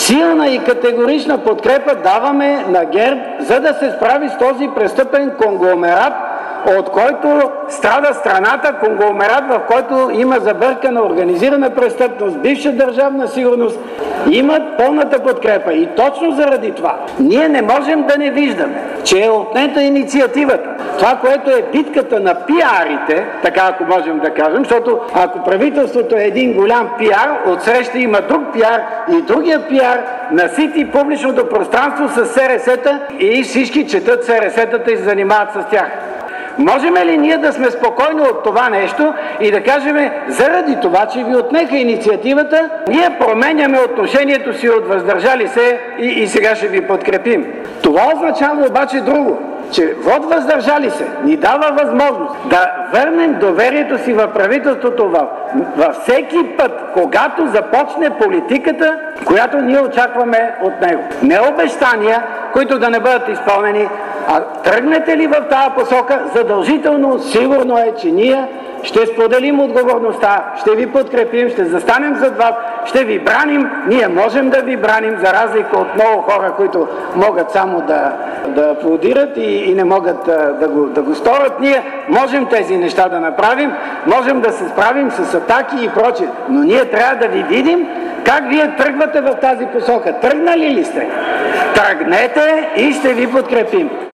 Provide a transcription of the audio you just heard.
Силна и категорична подкрепа даваме на ГЕРБ, за да се справи с този престъпен конгломерат, от който страда страната, конгломерат, в който има забъркана организирана престъпност, бивша държавна сигурност, имат пълната подкрепа. И точно заради това ние не можем да не виждаме, че е отнета инициативата. Това, което е битката на пиарите, така ако можем да кажем, защото ако правителството е един голям пиар, отсреща има друг пиар и другия пиар насити публичното пространство с СРС-та и всички четат СРС-тата и се занимават с тях. Можем ли ние да сме спокойни от това нещо и да кажем, заради това, че ви отнеха инициативата, ние променяме отношението си от въздържали се и сега ще ви подкрепим. Това означава обаче друго, че вот въздържали се ни дава възможност да върнем доверието си в правителството във всеки път, когато започне политиката, която ние очакваме от него. Не обещания, които да не бъдат изпълнени, а тръгнете ли в тази посока, задължително сигурно е, че ние ще споделим отговорността, ще ви подкрепим, ще застанем зад вас, ще ви браним. Ние можем да ви браним, за разлика от много хора, които могат само да аплодират и не могат да го сторят. Ние можем тези неща да направим, можем да се справим с атаки и прочее, но ние трябва да ви видим как вие тръгвате в тази посока. Тръгнали ли сте? Тръгнете и ще ви подкрепим.